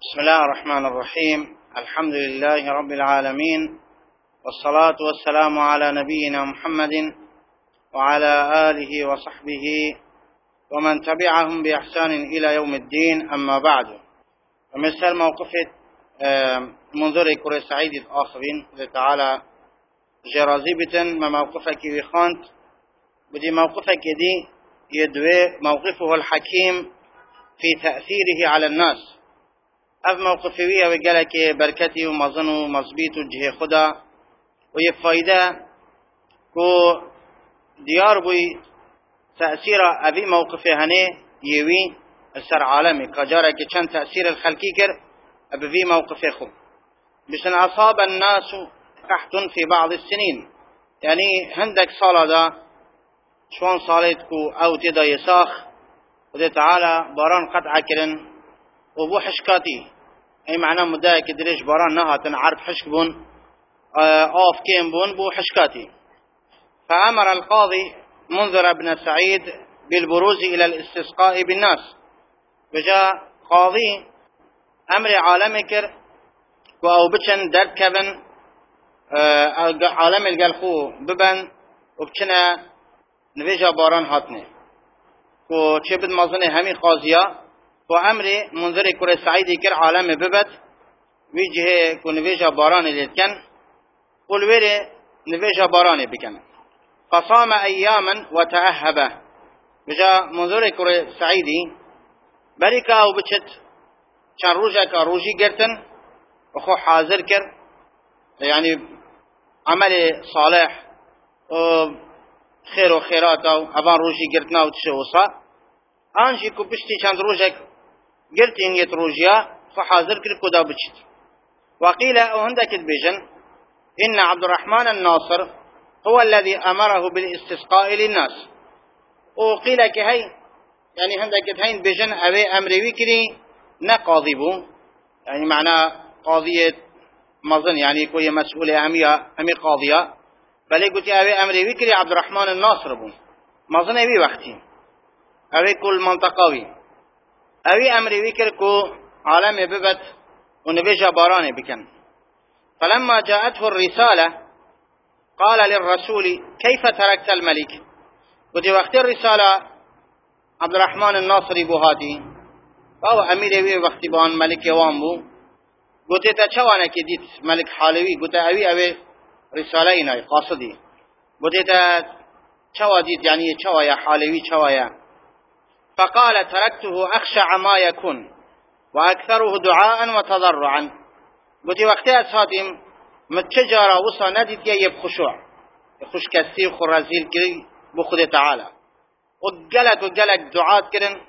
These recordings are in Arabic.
بسم الله الرحمن الرحيم. الحمد لله رب العالمين، والصلاة والسلام على نبينا محمد وعلى آله وصحبه ومن تبعهم بإحسان إلى يوم الدين. أما بعد، مثل موقف منظر كرة سعيد الآخرين تعالى جرازي بتن ما موقفك بخانت بدي موقفك دي يدوي موقفه الحكيم في تأثيره على الناس. اف موقفي وقالك بركتي ومظن ومظبيط وجه خدا ويفايدة كو ديار بوي تأثير ابي موقفي هني يوي السر عالمي كجارك كان تأثير الخلقي كر ابي موقفي خو بشن اصاب الناس قحط في بعض السنين، يعني هندك صالة دا شوان صالتكو او تدا يساخ وده تعالى باران قطع كرن وبو حشكاتي، اي معناه مدايك دريش باران نهاتن عرض حشك بون اوف كيم بون بو حشكاتي. فأمر القاضي منذر بن سعيد بالبروز الى الاستسقاء بالناس. بجاء قاضي امر عالمكر او بچن درد كبن عالم القلخو ببن وبچنا نويجا باران هاتنه و چه بد مازنه همي قاضيا وأمر منذر كرة سعيدي كر عالم ببت ويجه كنويجا باران للكن والوير نويجا باران بكن. فصام أياما وتأهبه. بجا منذر كرة سعيدي بريكا وبچت كان روجا كروجي قرتن وخو حاضر كر، يعني عمل صالح خير وخيرات أبان روجي قرتنا وتشوصا آنجي كو بشتي كان روجك قلتين يتروجيا فحاضر كل كدا بچت. وقيل وهندك البيجن إن عبد الرحمن الناصر هو الذي أمره بالاستسقاء للناس. وقيل كهي يعني هندك هين بيجن أبي أمري وكري نقاضبو، يعني معنى قاضية مظن يعني كوي مسؤولة أمي قاضية، بل قلت أبي أمري وكري عبد الرحمن الناصر بو مظن أبي وقتي أبي كل منطقوي أبي أمري وكر كو عالم ببت ونبيجا باران بكن. فلما جاءته الرسالة قال للرسول كيف تركت الملك؟ قلت وقت الرسالة عبد الرحمن الناصري بوهاتي فهو أمير وي وقت بان ملك يوامبو. قلت تشوانا كديت ملك حالوي، قلت أبي رسالينا قاصدي، قلت تشوا ديت يعني تشوا يا حالوي تشوا يا. فقال تركته أخشع ما يكون وأكثره دعاء وتضرعا. قلت وقتها ساتم متشجرة وصا نديت يب خشوع يخش كثير خرازيل كري بخد تعالى وقلك دعاء كرن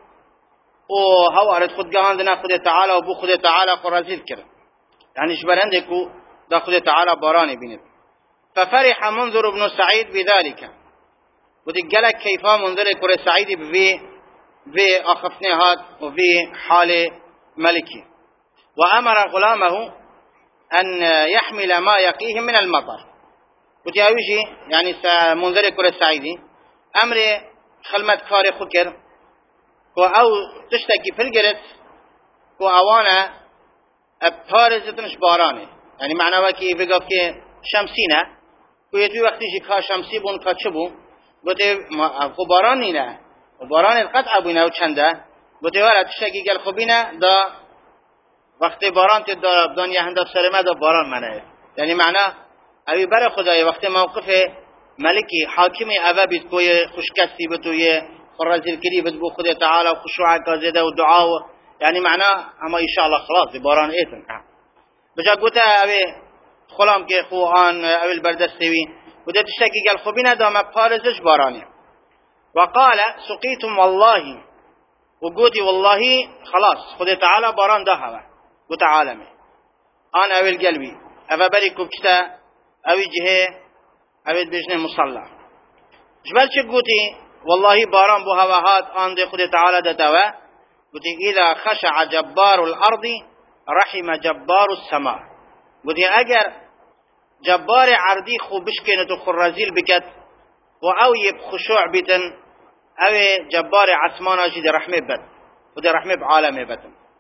وهو أرد خد قاندنا خد تعالى وبخد تعالى خرازيل كرن، يعني شبرندكو دا خد تعالى باراني بينت. ففرح منذر بن سعيد بذلك. قلت قلك كيف منذر كرة سعيد في أخفنهات وفي حال ملكي. وأمر غلامه أن يحمل ما يقيه من المطر. وتياويجي يعني منذر كرة سعيدي أمر خلمت كاري خكر أو تشتكي في الجرت وأوانا بارزة مش باراني، يعني معنى وكي بقف كي شمسينة ويتوي وقت يجي كا شمسي بون كاتشبو قلت باراني نه وباران القطع بينا وچنده بتوارا تشكي قال خبينا دا وقت باران تدا دنيا هنده سرما دا باران منه، يعني معناه ابي بر خدای وقت موقف ملکی حاکم اوه بید کوی خوشکستی بتوی خرازیل کری بد بو خدای تعالی خشوع کازده و دعا، يعني معناه اما ان شاء الله خلاص باران ایتن بجا گوتا ابي خلام که خو آن ابي البردستوي وده تشكي قال خبينا دا ما بارزش باراني. وقال سقيتم والله، وقوتي والله خلاص خذ تعالى باران دهوا قوت عالمي أنا أول قلبي أبا بريكو بكتا أوي جهة أوي بجنة مصلى جبال شك قوتي والله باران بهواهات آن دي خذ تعالى دتوا قوتي إذا خشع جبار الأرض رحم جبار السماء. قوتي أجر جبار عردي خو بشكنة خرازيل بكت وأو يبخشوع بتن أو جبار عثمان أجد رحمة بد وده رحمة بعالم بتن،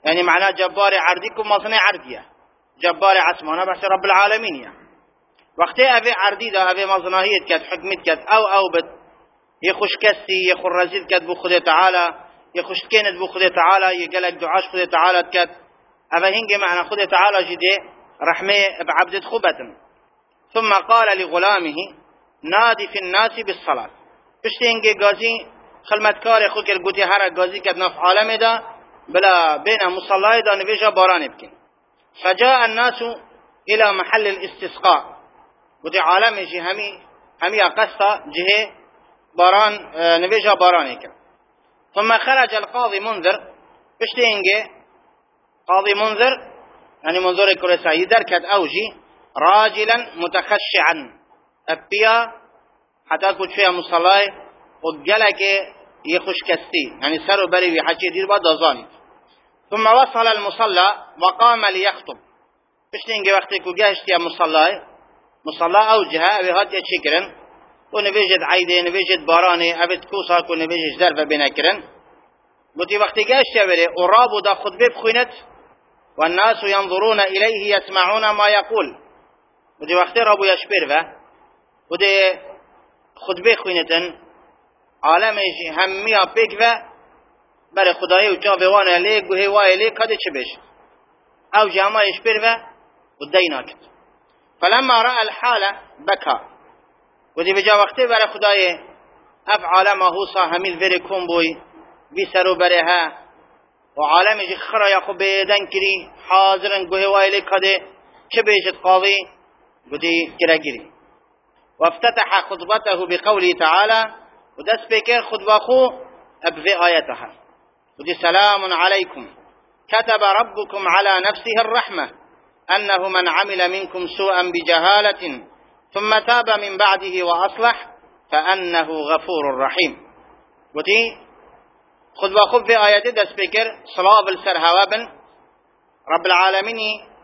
يعني معناه جبار عرديكم مصنع عردية جبار عسمانه بس رب العالمين يعني وقتی اوی عردی دا اوی مزناهیت کد حکمت کد او بد یخوش کسی یخور رزید کد بو خود تعالی یخوش کند بو خود تعالی یگلک دعاش خود تعالی کد اوی هنگ معنی خود تعالی جده رحمه بعبدت خوبتن ثم قال لغلامه نادي في الناس بالصلاة پشتی هنگ گازی خلمتکار خود کر گوتی هر گازی کد نف عالم دا بلا بین مصلای دا نویجا باران بکن فجاء الناس الى محل الاستسقاء ودي عالم جي همي قصة جهة باران نبيجها بارانيك ثم خرج القاضي منذر بشتينجي قاضي منذر يعني منذر كرسائي دركت أوجي راجلا متخشعا أبيا حتى كنت فيها مصلاي وقالك يخش كستي يعني سروا بري حكي دير بعد ظاني ثم وصل المصلى وقام ليخطب بشتينجي وقتك وجاهشتي مصلاي مصلى أو جهة أبي هات يشكرن ونبيجد عيدة نبيجد باراني أبي تكوساك ونبيجد درفة بنكرن بتي وقت جاش تبري ورابو دا خطبة بخوينت والناس ينظرون إليه يسمعون ما يقول بتي وقت رابو يشبر فا بتي خطبة خوينتن عالم هميا بيك فا بري خداي وجاب وانا ليك وهي واي ليك هذا شبش أو جاما يشبر فا وديناكت فلما رأى الحالة بكى ودي بجا وقتی برای خدای افعال ما هو صاحمیل وری کن بوی بیسرو برها و عالم جی خرا یا خوب بیدن کری حاضرن گوه وایلی کده چه بیجد قاضی ودي كراجري وافتتح خطبته بقوله تعالى ودس بكر خطبه خو أبفي آياتها ودي سلام عليكم كتب ربكم على نفسه الرحمة أنه من عمل منكم سوءا بجهالة ثم تاب من بعده وأصلح فأنه غفور رحيم ودي خطبه خو في آيات دس بكر صلاة بالسرهوابن رب العالمين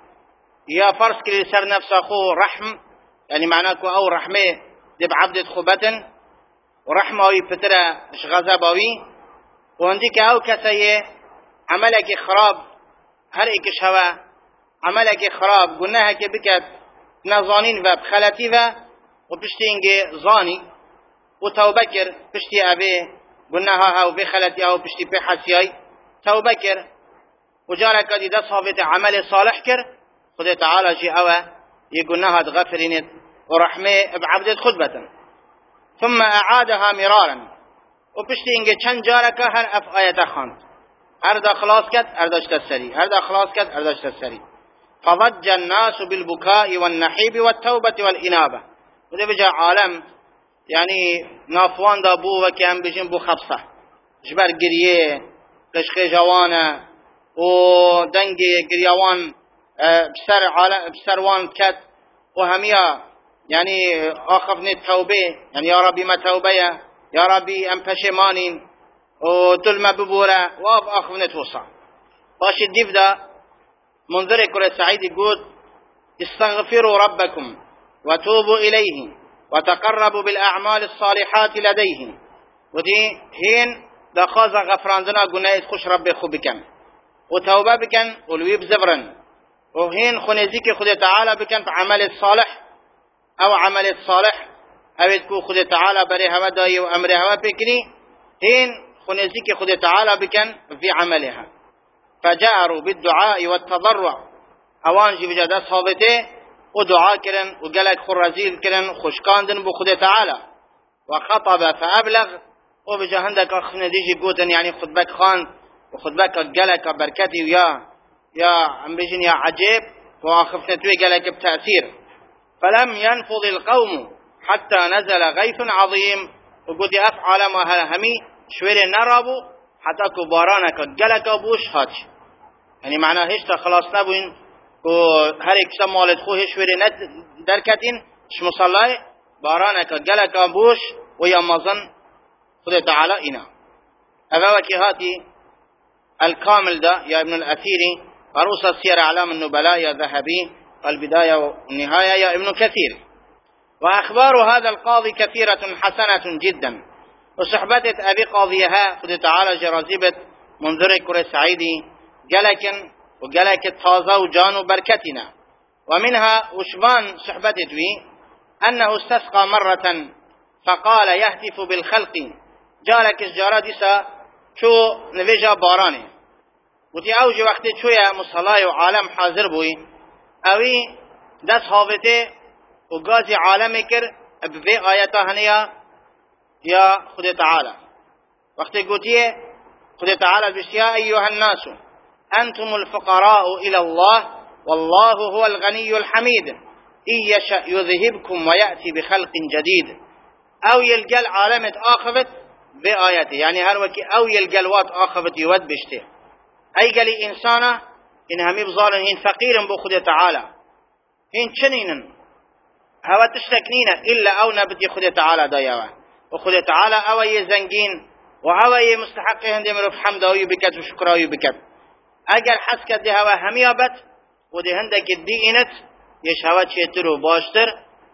يا فرس كري سر نفسه خو رحم يعني معناكو أو رحمة دب عبدت خوبتن ورحمة ويفترة غضبوي وعندك أو كسيه عملك خراب هر إكش هوا عملك خراب قلناها كبكت نظانين وبخلتي وبشتينجي ظاني وتوبكر بشتي أبي قلناها أو بخلتي أو بشتي بحسياي توبكر وجارك دي ده صابت عمل صالح كر خد تعالى جي أوا يقولناها تغفرين ورحمة بعبدت خطبة ثم أعادها مرارا وبشتينجي چند جارك هر أف آية خاند هر دا خلاص كت هر داشت السري هر دا خلاص كت هر داشت السري فضج الناس بالبكاء والنحيب والتوبة والإنابة وده بجا عالم يعني نافوان دا بو وكيان بجن بو خبصة جبر قريه قشقي جوانا ودنجي قريوان بسروان كت وهميا يعني آخفني التوبة يعني يا ربي ما توبة يا ربي أم پشمانين وتلما ببورا واب آخفني توصى باش الديف دا منذر كرة سعيد يقول استغفروا ربكم وتوبوا إليه وتقربوا بالأعمال الصالحات لديه ودي هين دا خاز غفراندنا قلنا يتخش ربي خو بكم وتوبة بكن ولويب زبرا وهين خنزيك خد تعالى بكن في عمل الصالح أو عمل الصالح أو تكو خد تعالى بريها وداي وأمرها بكني هين خنزيك خد تعالى بكن في عملها فجاروا بالدعاء والتضرع اوان جي بجد صابته ودعاء كرن وقالك خرزيل كرن خشكاندن بخد تعالى وخطب فأبلغ وبجهندك أخنا ديجي قوتن يعني خطبك خان وخطبك قالك بركتي يا عم بيجن يا عجيب وخفنا توي قالك بتأثير فلم ينفض القوم حتى نزل غيث عظيم وقد أفعل ما همي شوير نرابو حتى كبارانك قالك بوش هاتش يعني معناه هيش خلاص نبوين وهر یک مالت خو هیچ وری نت درکتین ش مصلای بارانك جلك بوش ويا مظن خد تعالى إنا أبوك هاتي الكامل ده يا ابن الأثيري عروس السير أعلام النبلاء يا ذهبي البداية والنهاية يا ابن كثير وأخبار هذا القاضي كثيرة حسنة جدا وصحبة أبي قاضيها خد تعالى جرازبة منذر كرة سعيدي قلك وقلك تازا وجان وبركتنا. ومنها وشبان صحبتي بي أنه استسقى مرة فقال يهتف بالخلق جالك الجارات إسا شو نفيجا باراني وتي أوجي وقت شوية مصلاي وعالم حاضر بوي أوي دس هاوته وقازي عالم كر بفي آياتا هنيا يا خد تعالى وقت قوتيه خد تعالى بشياء أيها الناس أنتم الفقراء إلى الله والله هو الغني الحميد إن يشأ يذهبكم ويأتي بخلق جديد أو يلقى العالم آخفت بآياته يعني هروكي أو يلقى الوات آخفت يود بشته أي قال إنسانا إن همي بظالن هين فقير بخد تعالى هين چنينن هوا تشتكنين إلا أو نبتي خد تعالى دايوا وخد تعالى أو يزنجين وهو مستحق هندي مرف حمد أو يبكت وشكر أو يبكت أجل حسك دي هوا هميابت ودي هندك الدينت يش هوا تشترو باشتر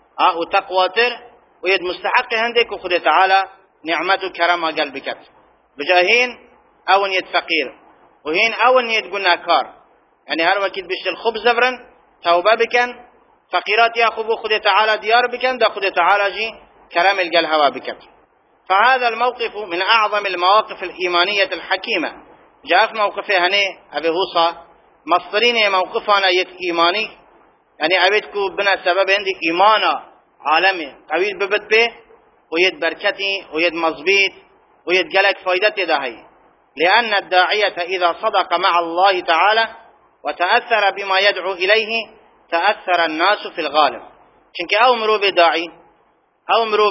وتقواتر ويد مستحق هندك وخد تعالى نعمته كرم أجل بكت بجاهين أو يد فقير وهين أو يد قلنا كار يعني هر وقت بيش الخبز زفرن توبة بكن فقيرات ياخذوا خد تعالى ديار بكن دا خد تعالى جي كرم الجل هوا بكت. فهذا الموقف من أعظم المواقف الإيمانية الحكيمة. جاء في موقفه هني أبي هوصا مصدرين موقفنا يت إيماني يعني أبيتكو بنا سبب عندي إيمانا عالمي قويل ببت به ويد بركتي ويد مظبيط ويد جلك فايدتي دهي لأن الداعية إذا صدق مع الله تعالى وتأثر بما يدعو إليه تأثر الناس في الغالب. چونك أو مرو بداعي أو مرو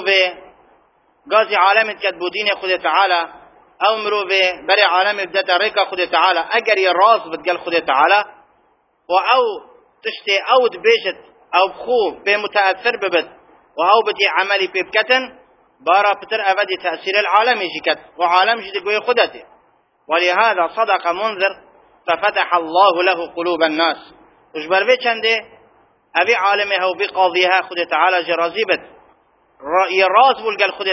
بغازي عالم كتبودين خد تعالى أو مرو بري عالم بدأت ريكا خد تعالى أجر يراز بتقال خد تعالى وأو تشتي أو دبيجت أو بخو بمتأثر ببت وأو بدي عملي ببكتن بارا بتر أبدي تأثير العالم يجيكت وعالم جدي قوي خدته. ولهذا صدق منذر ففتح الله له قلوب الناس وجبر بي چنده أبي عالمها وبقاضيها خد تعالى جرازيبت يراز بلقال خد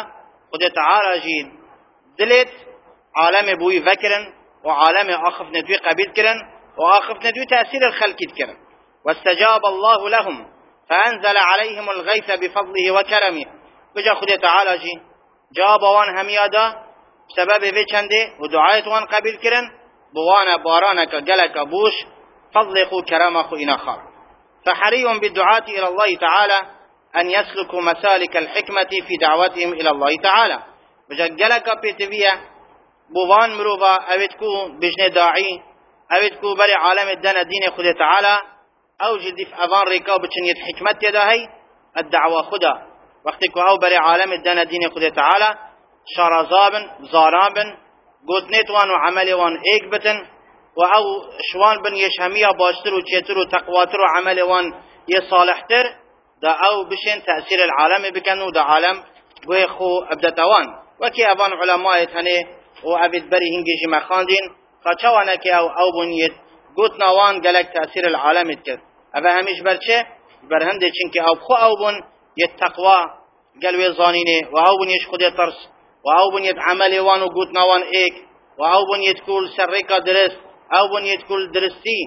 تعالى جيد دلت عالم بوي فكرن وعالم آخف ندوي قبيل كرن وآخف ندوي تأثير الخلق كرن. واستجاب الله لهم فأنزل عليهم الغيث بفضله وكرمه بجا خد تعالى جي جاب وان هميادا بسبب في چنده ودعايت وان قبيل كرن بوانا بارانك قلك بوش فضلخوا كرمخوا إنخار. فحري بالدعاة إلى الله تعالى أن يسلكوا مسالك الحكمة في دعوتهم إلى الله تعالى. بجا قلك بيتبيا بوان مروبا أبتكو بجن داعي أبتكو بري عالم الدين الدين خد تعالى أو جدي في أبان ريكاو بچنيت حكمت يداهي الدعوة خدا وقتكو أو بري عالم الدين الدين خد تعالى شارزابن زارابن قوتنيت وان وعملي وان ايك بتن وأو شوان بن يشهمية باشتر وچيتر وتقواتر وعملي وان يصالحتر دا أو بشين تأثير العالم بكنو دا عالم ويخو أبدتوان وكي أبان علماء هني وأبد بري هنجي مخاندين خاچوانا كي أو بنيت قوتنا وان قلق تأثير العالم اتكر أبا هميش برچه برهنده چنك أو بخو أو بن يتقوى قلوي زانيني وأو بن يشخد ترس وأو بن يتعملي وان وقوتنا وان ايك وأو بن يتكول سرقة درس أو بن يتكول درستي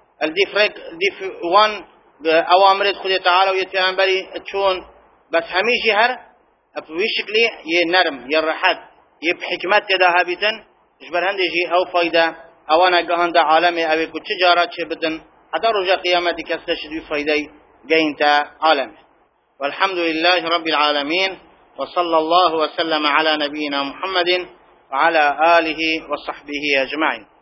الديف وان أوامرت خد تعالى ويتعنبري تشون بس هميجي هر بوشكلي ينرم يرحد يبحكمت يدا هابتن جبر هندجي أو فايدة أو أنا قهند عالمي أو كل تجارات شبتن حتى رجع قيامتي كستشد بفايدة جينتا عالمي. والحمد لله رب العالمين وصلى الله وسلم على نبينا محمد وعلى آله وصحبه أجمعين.